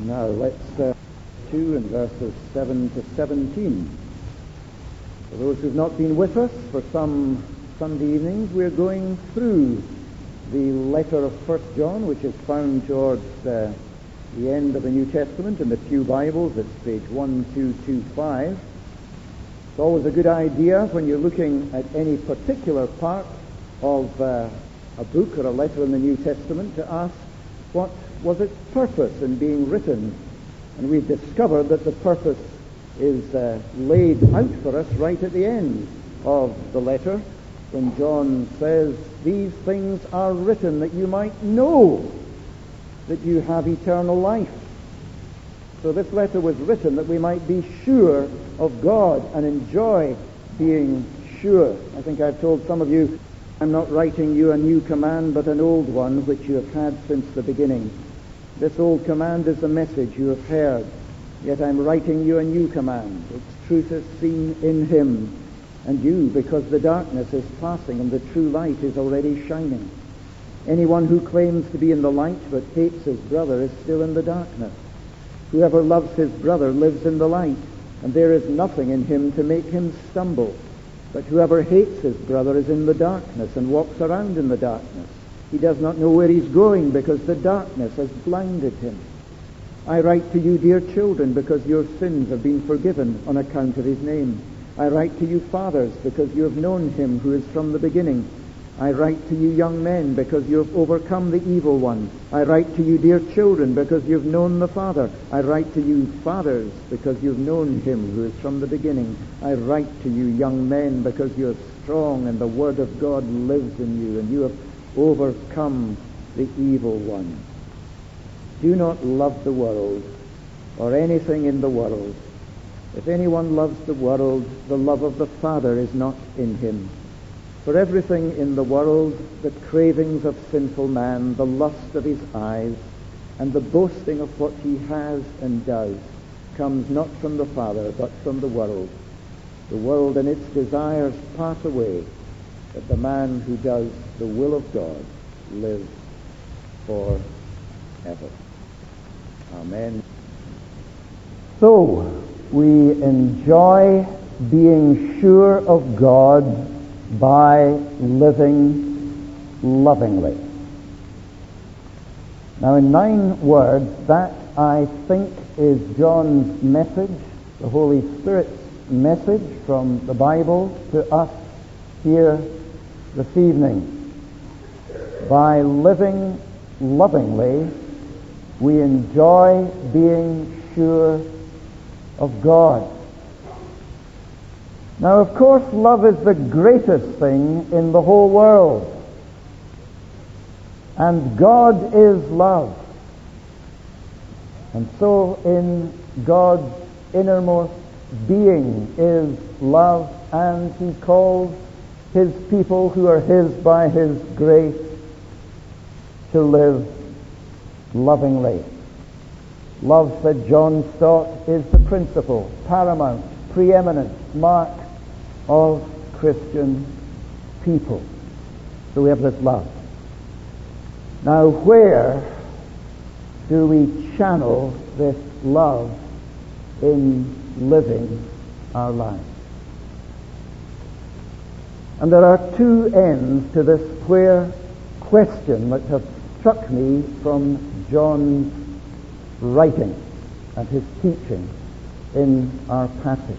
Now let's 2 and verses 7 to 17. For those who've not been with us for some Sunday evenings, we're going through the letter of 1 John, which is found towards the end of the New Testament in the Pew Bibles. It's page 1225. It's always a good idea when you're looking at any particular part of a book or a letter in the New Testament to ask, what was its purpose in being written? And we've discovered that the purpose is laid out for us right at the end of the letter, when John says, "These things are written that you might know that you have eternal life." So this letter was written that we might be sure of God and enjoy being sure. I think I've told some of you, I'm not writing you a new command, but an old one which you have had since the beginning. This old command is the message you have heard, yet I'm writing you a new command. Its truth is seen in him and you, because the darkness is passing and the true light is already shining. Anyone who claims to be in the light but hates his brother is still in the darkness. Whoever loves his brother lives in the light, and there is nothing in him to make him stumble. But whoever hates his brother is in the darkness and walks around in the darkness. He does not know where he's going because the darkness has blinded him. I write to you, dear children, because your sins have been forgiven on account of his name. I write to you, fathers, because you have known him who is from the beginning. I write to you, young men, because you have overcome the evil one. I write to you, dear children, because you have known the Father. I write to you, fathers, because you have known him who is from the beginning. I write to you, young men, because you are strong and the word of God lives in you, and you have overcome the evil one. Do not love the world or anything in the world. If anyone loves the world, the love of the Father is not in him. For everything in the world, the cravings of sinful man, the lust of his eyes, and the boasting of what he has and does, comes not from the Father, but from the world. The world and its desires pass away, but the man who does the will of God lives forever. Amen. So, we enjoy being sure of God by living lovingly. Now, in 9 words, that, I think, is John's message, the Holy Spirit's message from the Bible to us here this evening. By living lovingly, we enjoy being sure of God. Now, of course, love is the greatest thing in the whole world. And God is love. And so in God's innermost being is love, and he calls his people who are his by his grace to live lovingly. Love, said John Stott, is the principal, paramount, preeminent mark of Christian people. So we have this love. Now, where do we channel this love in living our lives? And there are 2 ends to this where question that have struck me from John's writing and his teaching in our passage.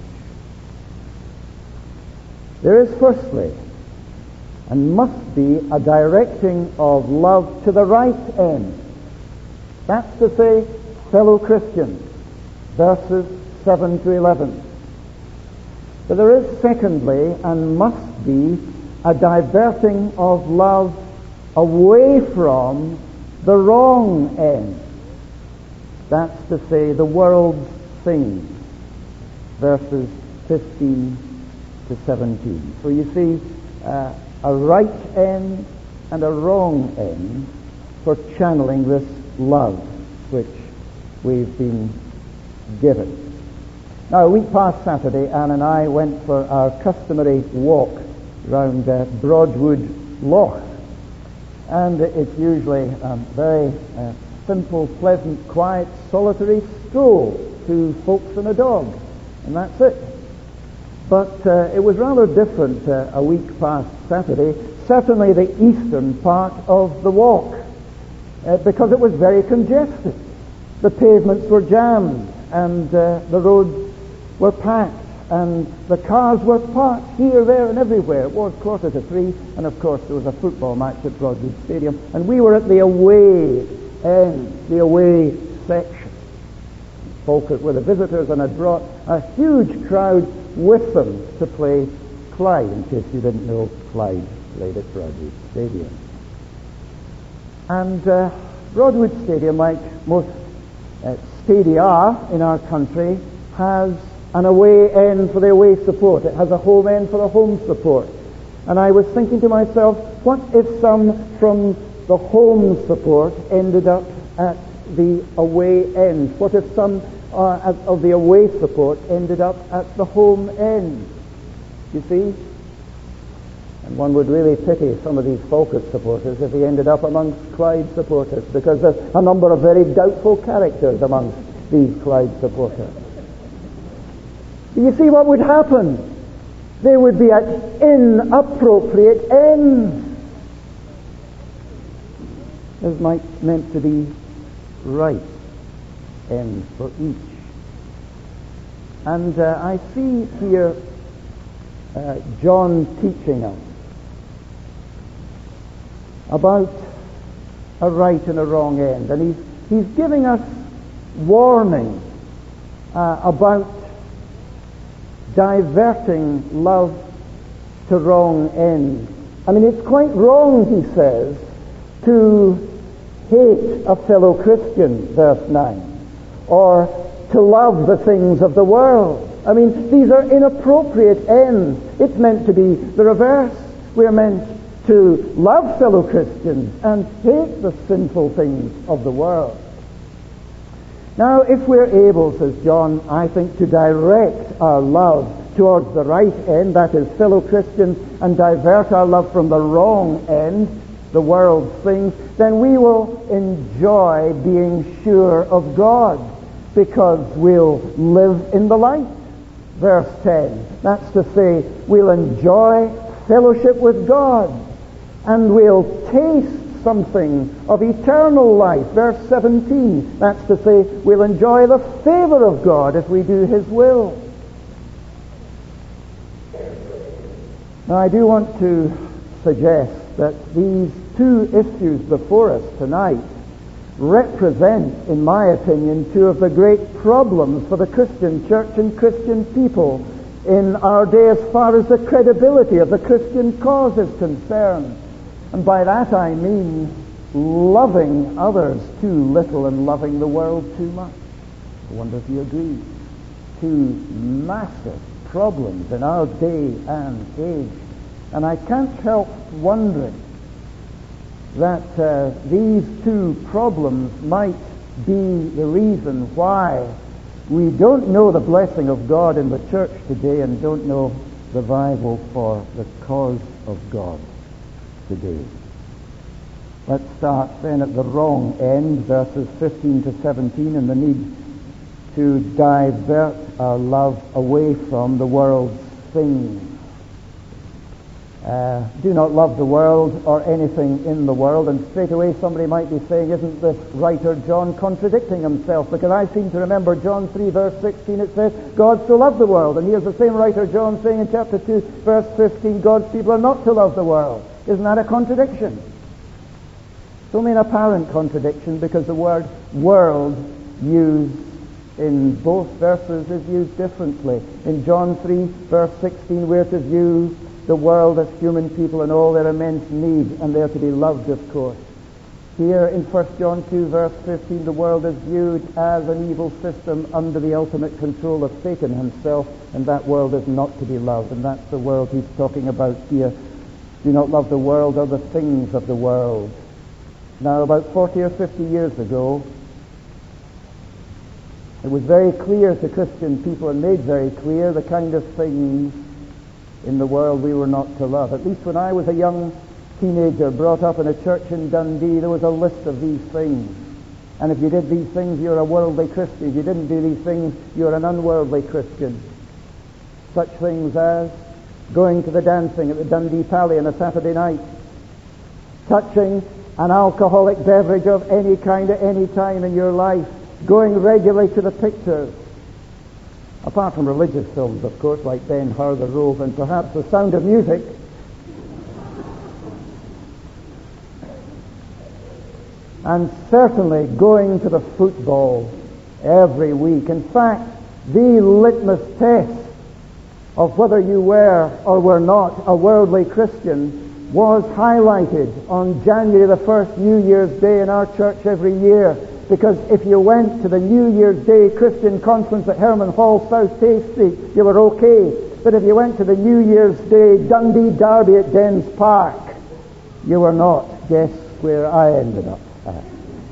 There is firstly, and must be, a directing of love to the right end. That's to say, fellow Christians, verses 7 to 11. But there is secondly, and must be, a diverting of love away from the wrong end. That's to say, the world's things, verses 15 to 17. So you see, a right end and a wrong end for channeling this love which we've been given. Now, a week past Saturday, Anne and I went for our customary walk round Broadwood Loch, and it's usually very simple, pleasant, quiet, solitary stroll, 2 folks and a dog, and that's it. But it was rather different a week past Saturday, certainly the eastern part of the walk, because it was very congested. The pavements were jammed, and the roads were packed, and the cars were parked here, there, and everywhere. It was 2:45, and of course there was a football match at Broadwood Stadium, and we were at the away end, the away section. Folk were the visitors and had brought a huge crowd with them to play Clyde. In case you didn't know, Clyde played at Broadwood Stadium. And Broadwood Stadium, like most stadia in our country, has an away end for the away support. It has a home end for the home support. And I was thinking to myself, what if some from the home support ended up at the away end? What if some of the away support ended up at the home end? You see? And one would really pity some of these Falkirk supporters if he ended up amongst Clyde supporters, because there's a number of very doubtful characters amongst these Clyde supporters. You see what would happen? They would be at inappropriate ends. There's meant to be right ends for each. And I see here John teaching us about a right and a wrong end. And he's giving us warning about diverting love to wrong ends. I mean, it's quite wrong, he says, to hate a fellow Christian, verse 9, or to love the things of the world. I mean, these are inappropriate ends. It's meant to be the reverse. We're meant to love fellow Christians and hate the sinful things of the world. Now, if we're able, says John, I think, to direct our love towards the right end, that is fellow Christians, and divert our love from the wrong end, the world's things, then we will enjoy being sure of God, because we'll live in the light. Verse 10, that's to say, we'll enjoy fellowship with God, and we'll taste something of eternal life. Verse 17, that's to say, we'll enjoy the favor of God if we do His will. Now, I do want to suggest that these 2 issues before us tonight represent, in my opinion, 2 of the great problems for the Christian church and Christian people in our day as far as the credibility of the Christian cause is concerned. And by that I mean loving others too little and loving the world too much. I wonder if you agree. 2 massive problems in our day and age. And I can't help wondering that these 2 problems might be the reason why we don't know the blessing of God in the church today and don't know revival for the cause of God today. Let's start then at the wrong end, verses 15 to 17, and the need to divert our love away from the world's things. Do not love the world or anything in the world. And straight away somebody might be saying, isn't this writer John contradicting himself? Because I seem to remember John 3 verse 16, it says, God so loved the world. And here's the same writer John saying in chapter 2 verse 15, God's people are not to love the world. Isn't that a contradiction? It's only an apparent contradiction, because the word world used in both verses is used differently. In John 3 verse 16 we're to view the world as human people and all their immense need, and they're to be loved, of course. Here in 1 John 2 verse 15, the world is viewed as an evil system under the ultimate control of Satan himself, and that world is not to be loved, and that's the world he's talking about here. Do not love the world or the things of the world. Now, about 40 or 50 years ago, it was very clear to Christian people, and made very clear, the kind of things in the world we were not to love. At least when I was a young teenager brought up in a church in Dundee, there was a list of these things. And if you did these things, you're a worldly Christian. If you didn't do these things, you're an unworldly Christian. Such things as going to the dancing at the Dundee Pally on a Saturday night, touching an alcoholic beverage of any kind at any time in your life, going regularly to the pictures, apart from religious films, of course, like Ben-Hur, The Robe, and perhaps The Sound of Music. And certainly going to the football every week. In fact, the litmus test of whether you were or were not a worldly Christian was highlighted on January the 1st, New Year's Day, in our church every year. Because if you went to the New Year's Day Christian conference at Herman Hall, South Tay Street, you were okay. But if you went to the New Year's Day Dundee Derby at Dens Park, you were not. Guess where I ended up at.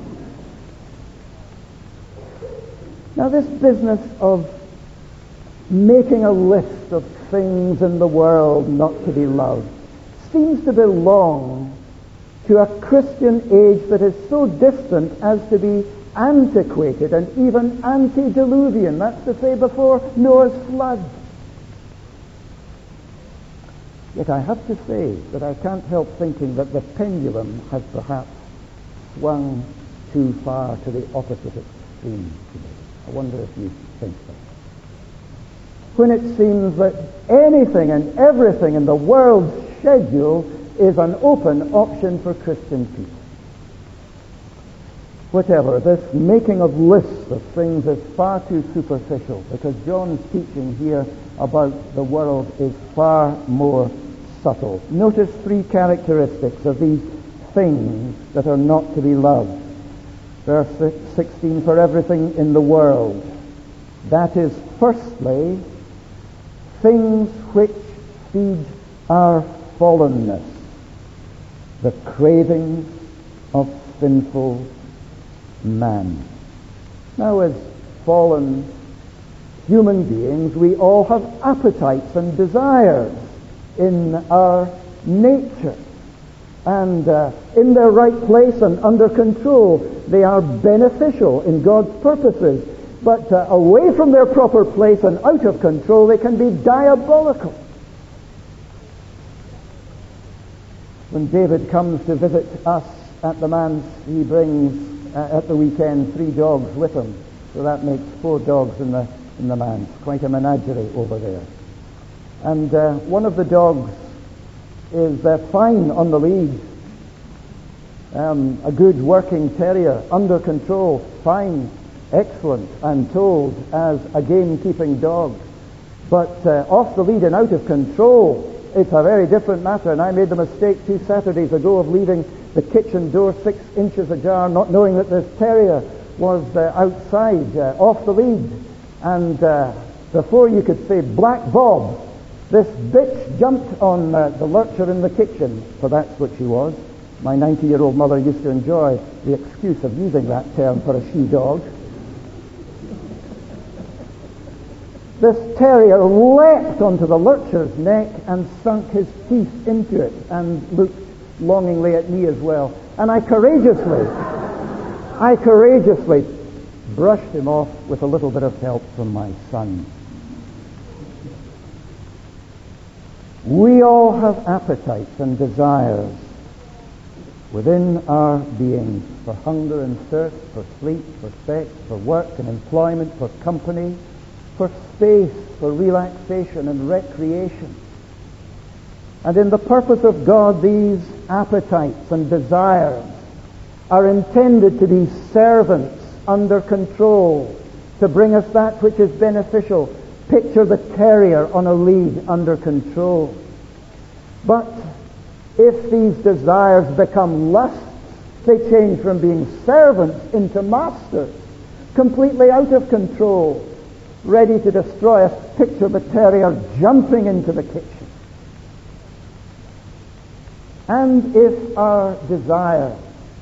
Now, this business of making a list of things in the world not to be loved seems to belong to a Christian age that is so distant as to be antiquated and even antediluvian. That's to say, before Noah's flood. Yet I have to say that I can't help thinking that the pendulum has perhaps swung too far to the opposite extreme today. I wonder if you think so. When it seems that anything and everything in the world's schedule is an open option for Christian people. Whatever, this making of lists of things is far too superficial, because John's teaching here about the world is far more subtle. Notice three characteristics of these things that are not to be loved. Verse 16, for everything in the world. That is, firstly, things which feed our fallenness, the cravings of sinful man. Now, as fallen human beings, we all have appetites and desires in our nature. And in their right place and under control, they are beneficial in God's purposes. But away from their proper place and out of control, they can be diabolical. When David comes to visit us at the manse, he brings at the weekend 3 dogs with him. So that makes 4 dogs in the manse. Quite a menagerie over there. And one of the dogs is fine on the lead. A good working terrier, under control, fine, excellent, I'm told, as a game-keeping dog. But off the lead and out of control, it's a very different matter. And I made the mistake 2 Saturdays ago of leaving the kitchen door 6 inches ajar, not knowing that this terrier was outside, off the lead. And before you could say Black Bob, this bitch jumped on the lurcher in the kitchen, for that's what she was. My 90-year-old mother used to enjoy the excuse of using that term for a she-dog. This terrier leapt onto the lurcher's neck and sunk his teeth into it and looked longingly at me as well. And I courageously brushed him off with a little bit of help from my son. We all have appetites and desires within our being for hunger and thirst, for sleep, for sex, for work and employment, for company, for space, for relaxation and recreation. And in the purpose of God, these appetites and desires are intended to be servants under control, to bring us that which is beneficial. Picture the terrier on a lead under control. But if these desires become lusts, they change from being servants into masters, completely out of control, ready to destroy us. Picture the terrier jumping into the kitchen. And if our desires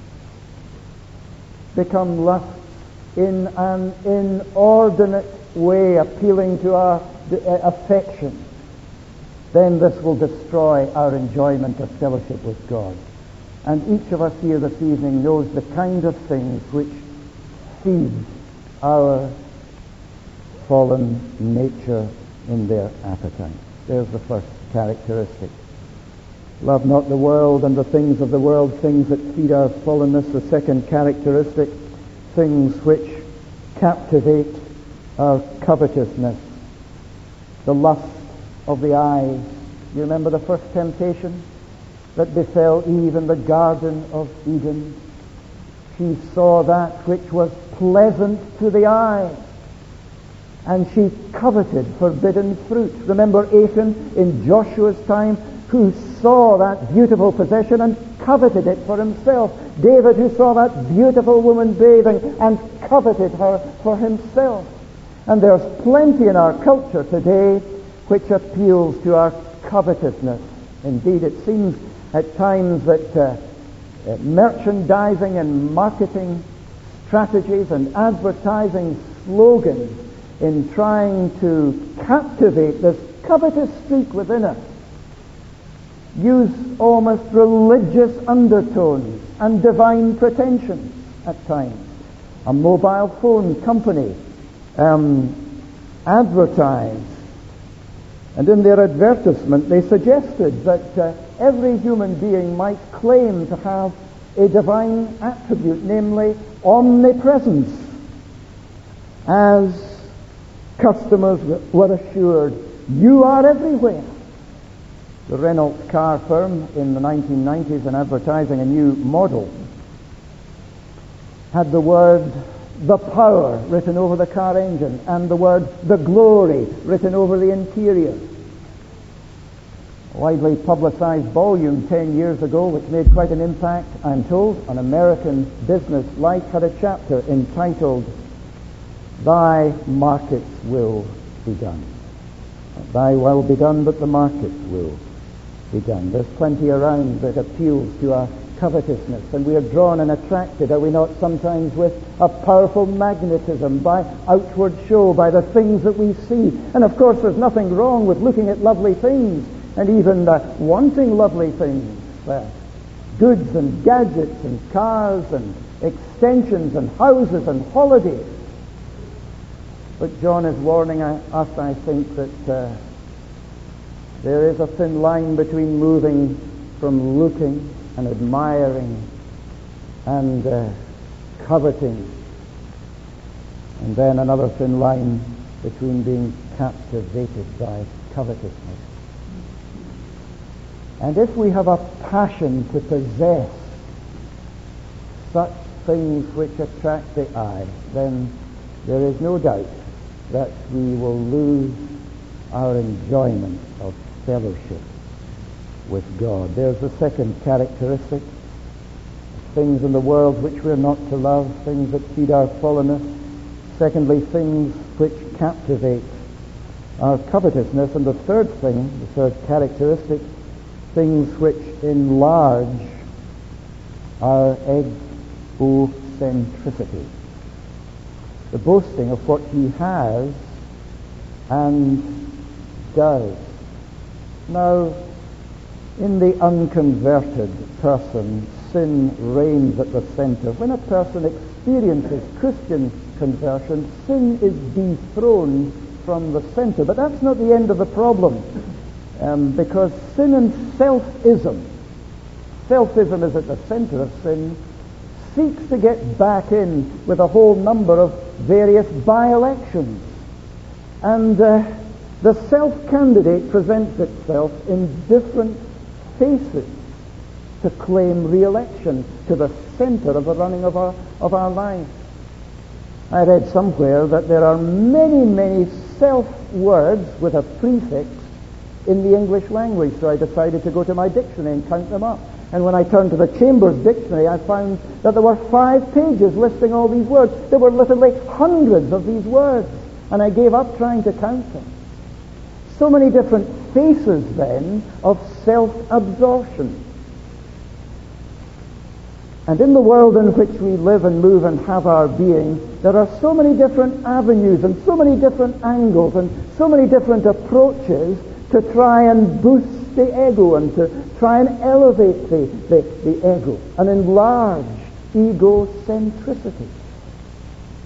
become lusts in an inordinate way, appealing to our affection, then this will destroy our enjoyment of fellowship with God. And each of us here this evening knows the kind of things which feeds our fallen nature in their appetite. There's the first characteristic. Love not the world and the things of the world, things that feed our fallenness. The second characteristic, things which captivate our covetousness. The lust of the eyes. You remember the first temptation that befell Eve in the Garden of Eden? She saw that which was pleasant to the eye, and she coveted forbidden fruit. Remember Achan in Joshua's time, who saw that beautiful possession and coveted it for himself. David, who saw that beautiful woman bathing and coveted her for himself. And there's plenty in our culture today which appeals to our covetousness. Indeed, it seems at times that merchandising and marketing strategies and advertising slogans in trying to captivate this covetous streak within us use almost religious undertones and divine pretensions at times. A mobile phone company advertised, and in their advertisement they suggested that every human being might claim to have a divine attribute, namely omnipresence, as customers were assured, you are everywhere. The Renault car firm in the 1990s, in advertising a new model, had the word the power written over the car engine and the word the glory written over the interior. A widely publicized volume 10 years ago, which made quite an impact, I'm told, on American business life, had a chapter entitled Thy Markets Will Be Done. Not thy will be done, but the markets will be done. There's plenty around that appeals to our covetousness, and we are drawn and attracted, are we not, sometimes with a powerful magnetism by outward show, by the things that we see. And of course there's nothing wrong with looking at lovely things and even wanting lovely things, goods and gadgets and cars and extensions and houses and holidays. But John is warning us, I think, that there is a thin line between moving from looking and admiring and coveting, and then another thin line between being captivated by covetousness. And if we have a passion to possess such things which attract the eye, then there is no doubt that we will lose our enjoyment of fellowship with God. There's the second characteristic. Things in the world which we're not to love, things that feed our fallenness. Secondly, things which captivate our covetousness. And the third thing, the third characteristic, things which enlarge our egocentricity. The boasting of what he has and does. Now, in the unconverted person, sin reigns at the center. When a person experiences Christian conversion, sin is dethroned from the center. But that's not the end of the problem, because sin and selfism is at the center of sin, seeks to get back in with a whole number of various by-elections. And the self-candidate presents itself in different faces to claim re-election to the center of the running of our lives. I read somewhere that there are many, many self-words with a prefix in the English language, so I decided to go to my dictionary and count them up. And when I turned to the Chambers Dictionary, I found that there were 5 pages listing all these words. There were literally hundreds of these words, and I gave up trying to count them. So many different faces, then, of self-absorption. And in the world in which we live and move and have our being, there are so many different avenues and so many different angles and so many different approaches to try and boost the ego and to try and elevate the ego and enlarge egocentricity.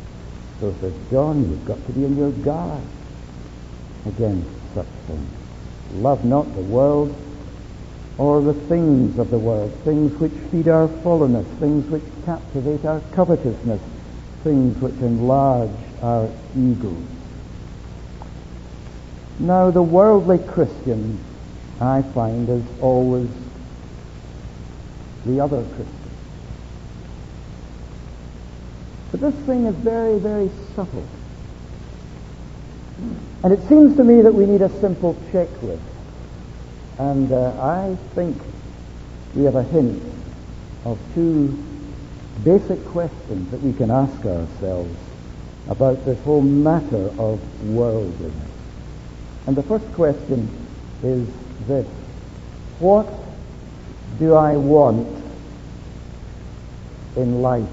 So says John, you've got to be in your guard against such things. Love not the world or the things of the world, things which feed our fallenness, things which captivate our covetousness, things which enlarge our egos. Now, the worldly Christian, I find, is always the other Christian. But this thing is very, very subtle. And it seems to me that we need a simple checklist. And I think we have a hint of two basic questions that we can ask ourselves about this whole matter of worldliness. And the first question is this: what do I want in life?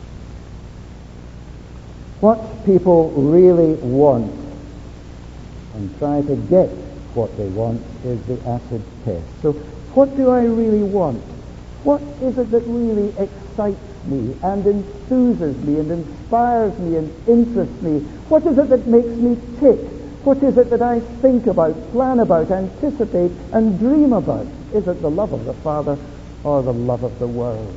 What people really want and try to get what they want is the acid test. So what do I really want? What is it that really excites me and enthuses me and inspires me and interests me? What is it that makes me tick? What is it that I think about, plan about, anticipate, and dream about? Is it the love of the Father or the love of the world?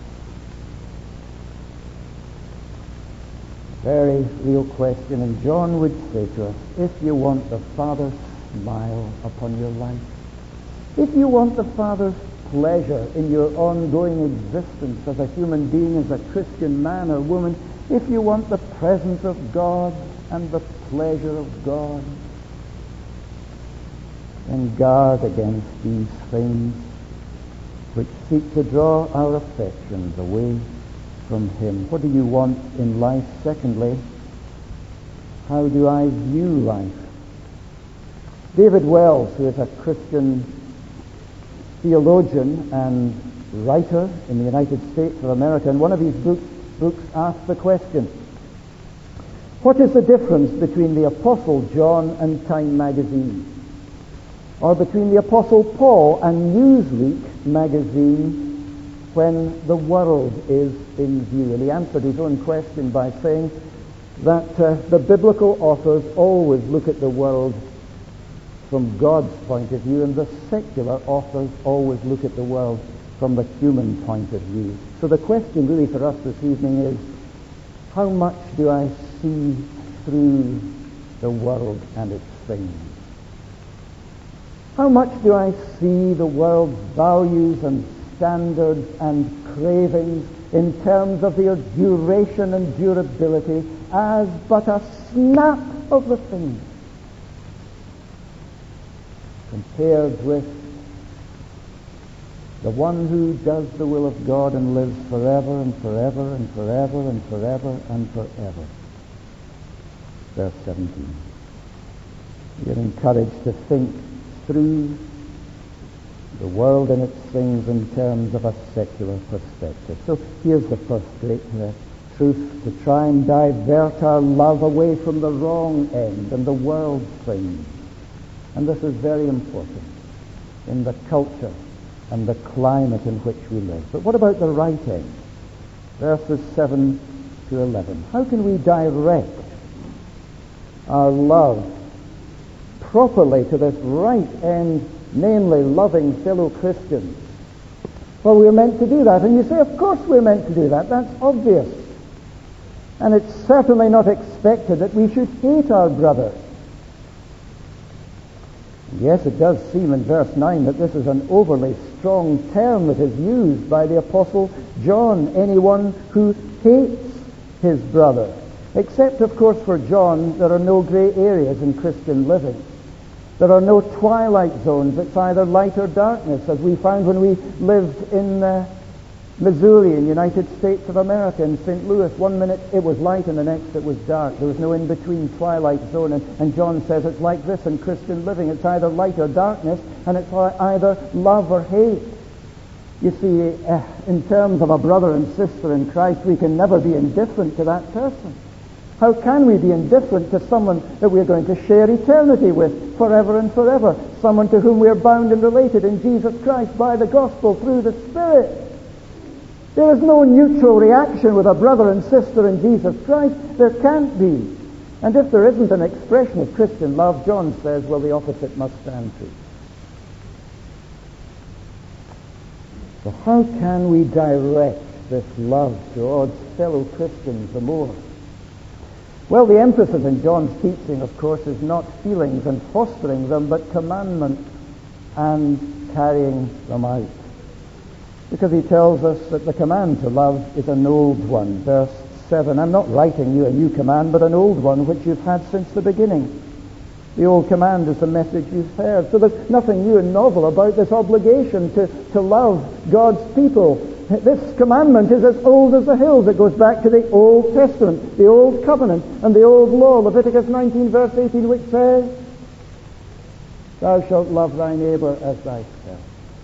Very real question, and John would say to us, if you want the Father's smile upon your life, if you want the Father's pleasure in your ongoing existence as a human being, as a Christian man or woman, if you want the presence of God and the pleasure of God, then guard against these things which seek to draw our affections away from Him. What do you want in life? Secondly, how do I view life? David Wells, who is a Christian theologian and writer in the United States of America, in one of his books asks the question, what is the difference between the Apostle John and Time magazine? Or between the Apostle Paul and Newsweek magazine when the world is in view? And he answered his own question by saying that the biblical authors always look at the world from God's point of view, and the secular authors always look at the world from the human point of view. So the question really for us this evening is, how much do I see through the world and its things? How much do I see the world's values and standards and cravings in terms of their duration and durability as but a snap of the fingers, compared with the one who does the will of God and lives forever and forever and forever and forever and forever? Verse 17. You're encouraged to think through the world and its things in terms of a secular perspective. So here's the first great truth: to try and divert our love away from the wrong end and the world's things. And this is very important in the culture and the climate in which we live. But what about the right end? Verses 7 to 11. How can we direct our love properly to this right end, namely loving fellow Christians? Well, we're meant to do that. And you say, of course we're meant to do that. That's obvious. And it's certainly not expected that we should hate our brother. Yes, it does seem in verse 9 that this is an overly strong term that is used by the Apostle John. Anyone who hates his brother. Except, of course, for John, there are no grey areas in Christian living. There are no twilight zones. It's either light or darkness, as we found when we lived in Missouri, in the United States of America, in St. Louis. One minute it was light and the next it was dark. There was no in-between twilight zone. And John says it's like this in Christian living. It's either light or darkness, and it's either love or hate. You see, in terms of a brother and sister in Christ, we can never be indifferent to that person. How can we be indifferent to someone that we're going to share eternity with forever and forever? Someone to whom we're bound and related in Jesus Christ by the gospel through the Spirit. There is no neutral reaction with a brother and sister in Jesus Christ. There can't be. And if there isn't an expression of Christian love, John says, well, the opposite must stand true. So how can we direct this love towards fellow Christians the more? Well, the emphasis in John's teaching, of course, is not feelings and fostering them, but commandment and carrying them out. Because he tells us that the command to love is an old one. Verse 7, I'm not writing you a new command, but an old one which you've had since the beginning. The old command is the message you've heard. So there's nothing new and novel about this obligation to love God's people. This commandment is as old as the hills. It goes back to the Old Testament, the Old Covenant, and the Old Law. Leviticus 19, verse 18, which says, thou shalt love thy neighbor as thyself.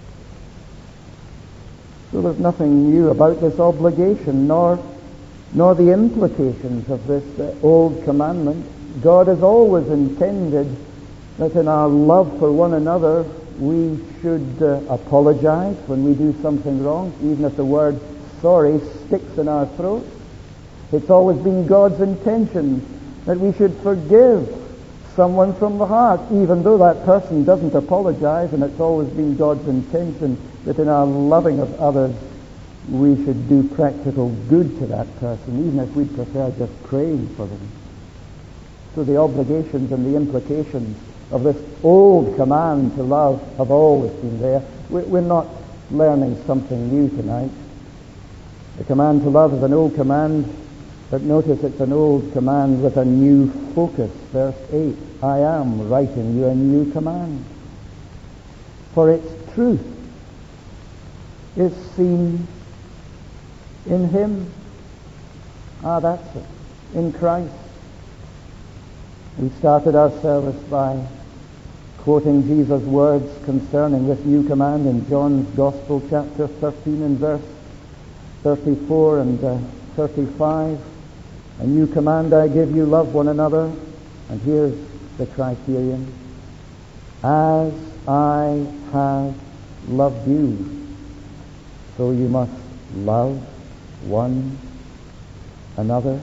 So there's nothing new about this obligation, nor the implications of this old commandment. God has always intended that in our love for one another we should apologize when we do something wrong, even if the word sorry sticks in our throats. It's always been God's intention that we should forgive someone from the heart, even though that person doesn't apologize, and it's always been God's intention that in our loving of others we should do practical good to that person, even if we'd prefer just praying for them. So the obligations and the implications of this old command to love have always been there. We're not learning something new tonight. The command to love is an old command, but notice it's an old command with a new focus. Verse 8, I am writing you a new command. For its truth is seen in Him. That's it. In Christ. We started our service by quoting Jesus' words concerning this new command in John's Gospel, chapter 13 and verse 34 and 35. A new command I give you, love one another. And here's the criterion. As I have loved you, so you must love one another.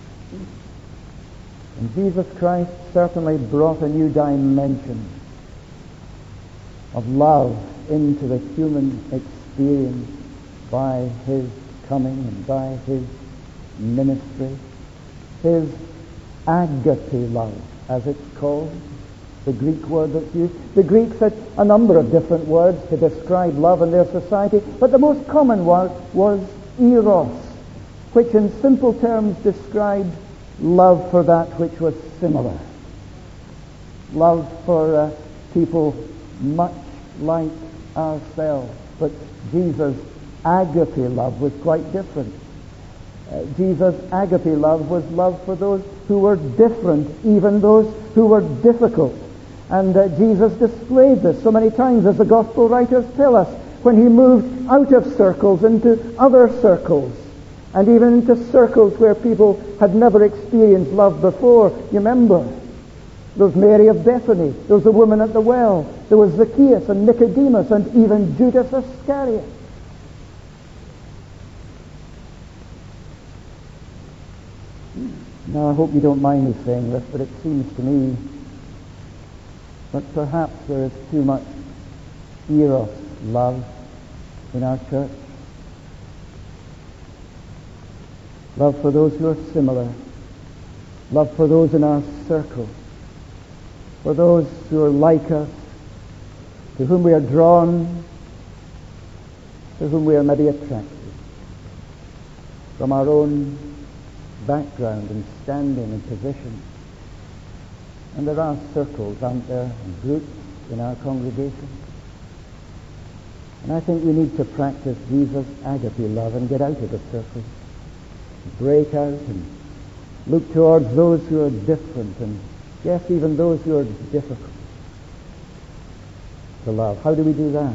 And Jesus Christ certainly brought a new dimension of love into the human experience by His coming and by His ministry. His agape love, as it's called, the Greek word that's used. The Greeks had a number of different words to describe love in their society, but the most common word was eros, which in simple terms described love for that which was similar. Love for people much like ourselves. But Jesus' agape love was quite different. Jesus' agape love was love for those who were different, even those who were difficult. And Jesus displayed this so many times, as the Gospel writers tell us, when He moved out of circles into other circles, and even into circles where people had never experienced love before. You remember, there was Mary of Bethany, there was the woman at the well, there was Zacchaeus and Nicodemus, and even Judas Iscariot. Now, I hope you don't mind me saying this, but it seems to me that perhaps there is too much eros love in our church. Love for those who are similar. Love for those in our circle. For those who are like us, to whom we are drawn, to whom we are maybe attracted. From our own background and standing and position. And there are circles, aren't there, and groups in our congregation. And I think we need to practice Jesus' agape love and get out of the circle. Break out and look towards those who are different, and yes, even those who are difficult to love. How do we do that?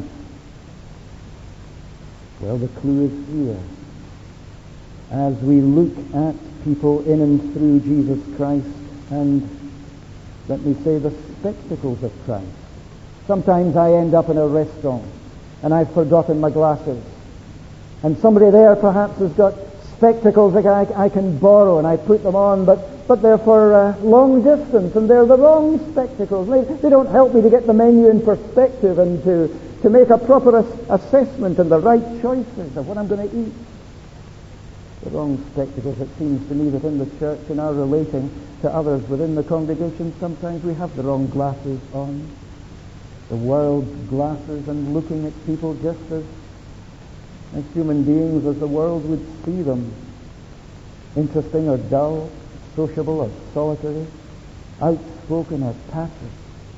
Well, the clue is here. As we look at people in and through Jesus Christ, and let me say the spectacles of Christ. Sometimes I end up in a restaurant and I've forgotten my glasses. And somebody there perhaps has got spectacles that I can borrow, and I put them on, but they're for long distance, and they're the wrong spectacles. They don't help me to get the menu in perspective and to make a proper assessment and the right choices of what I'm going to eat. The wrong spectacles, it seems to me, within the church, in our relating to others within the congregation. Sometimes we have the wrong glasses on, the world's glasses, and looking at people just as human beings as the world would see them. Interesting or dull, sociable or solitary, outspoken or passive.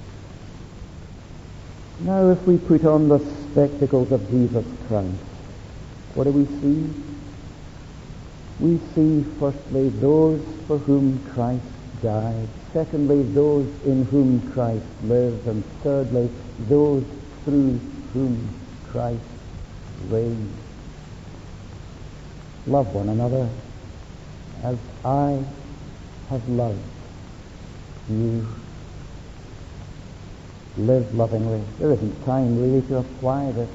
Now, if we put on the spectacles of Jesus Christ, what do we see? We see, firstly, those for whom Christ died. Secondly, those in whom Christ lives. And thirdly, those through whom Christ reigns. Love one another as I have loved you. Live lovingly. There isn't time really to apply this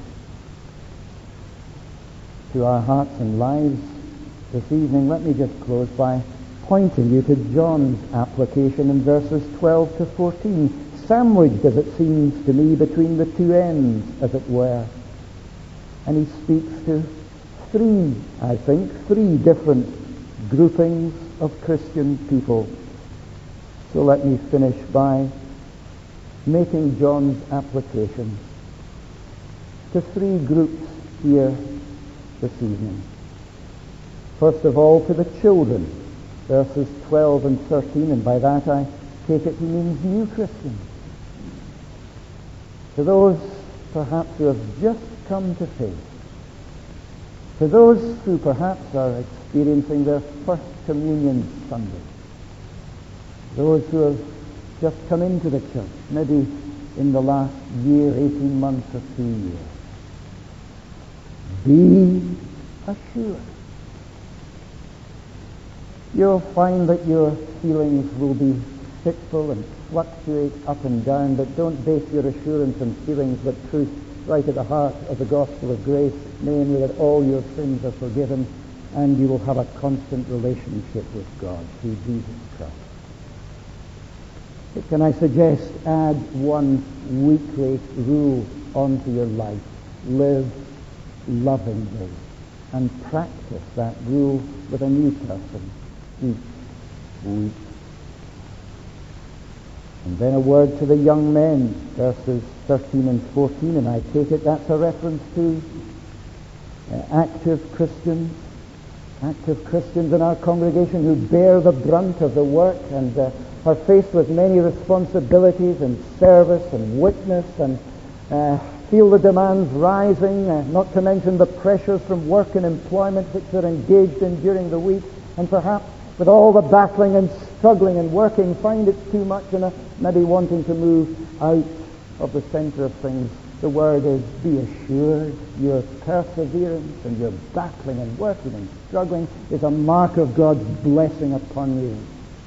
to our hearts and lives this evening. Let me just close by pointing you to John's application in verses 12 to 14, sandwiched, as it seems to me, between the two ends, as it were. And he speaks to three different groupings of Christian people. So let me finish by making John's application to three groups here this evening. First of all, to the children, verses 12 and 13, and by that I take it he means new Christians. To those perhaps who have just come to faith. To those who perhaps are experiencing their first communion Sunday. Those who have just come into the church, maybe in the last year, 18 months or 2 years. Be assured. You'll find that your feelings will be fitful and fluctuate up and down, but don't base your assurance on feelings but truth right at the heart of the gospel of grace, namely that all your sins are forgiven and you will have a constant relationship with God through Jesus Christ. But can I suggest, add one weekly rule onto your life. Live lovingly and practice that rule with a new person each week. And then a word to the young men, verses 13 and 14, and I take it that's a reference to active Christians in our congregation who bear the brunt of the work and are faced with many responsibilities and service and witness and feel the demands rising, not to mention the pressures from work and employment which they're engaged in during the week, and perhaps with all the battling and struggling and working, find it's too much and maybe wanting to move out of the center of things. The word is, be assured your perseverance and your battling and working and struggling is a mark of God's blessing upon you.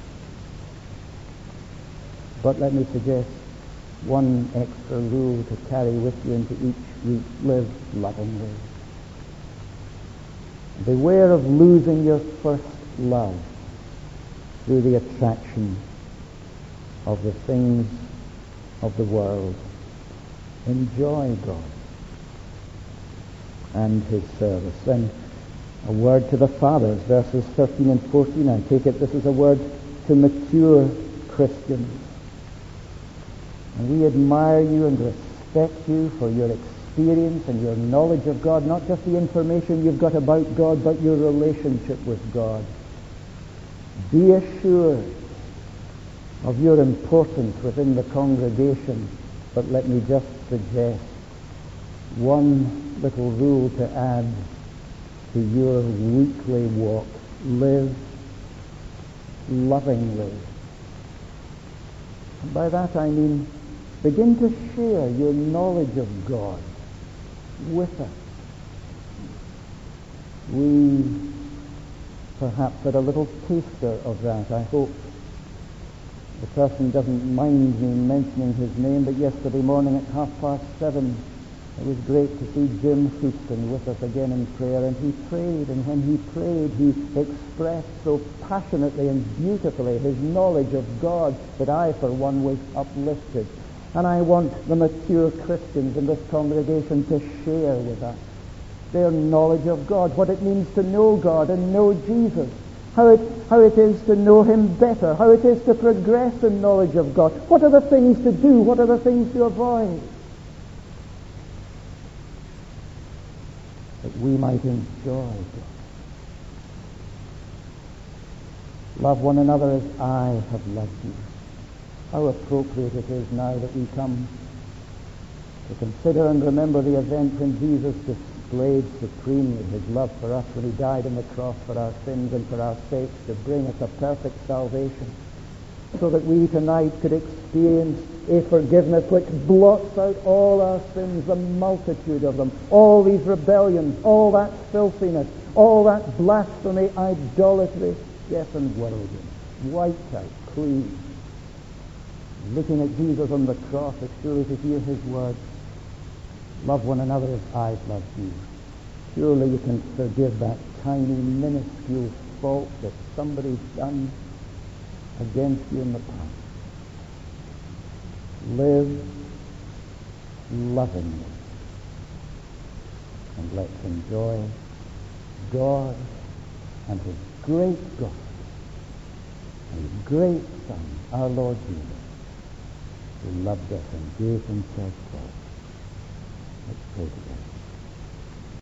But let me suggest one extra rule to carry with you into each week. Live lovingly. Beware of losing your first love through the attraction of the things of the world. Enjoy God and His service. Then a word to the fathers, verses 13 and 14. I take it this is a word to mature Christians. And we admire you and respect you for your experience and your knowledge of God, not just the information you've got about God, but your relationship with God. Be assured of your importance within the congregation, but let me just suggest one little rule to add to your weekly walk. Live lovingly. And by that I mean begin to share your knowledge of God with us. We perhaps had a little taster of that. I hope the person doesn't mind me mentioning his name, but yesterday morning at 7:30 It was great to see Jim Houston with us again in prayer, and he prayed, and when he prayed, he expressed so passionately and beautifully his knowledge of God that I, for one, was uplifted. And I want the mature Christians in this congregation to share with us their knowledge of God, what it means to know God and know Jesus, how it is to know Him better, how it is to progress in knowledge of God. What are the things to do? What are the things to avoid? That we might enjoy God. Love one another as I have loved you. How appropriate it is now that we come to consider and remember the event when Jesus displayed supremely His love for us when He died on the cross for our sins and for our sakes to bring us a perfect salvation, so that we tonight could experience a forgiveness which blots out all our sins, the multitude of them, all these rebellions, all that filthiness, all that blasphemy, idolatry, yes, and worldliness, wiped out, clean. Looking at Jesus on the cross is surely to hear His words, love one another as I've loved you. Surely you can forgive that tiny, minuscule fault that somebody's done against you in the past. Live lovingly, and let's enjoy God and His great gospel, and His great Son, our Lord Jesus, who loved us and gave Himself for us. Let's pray together.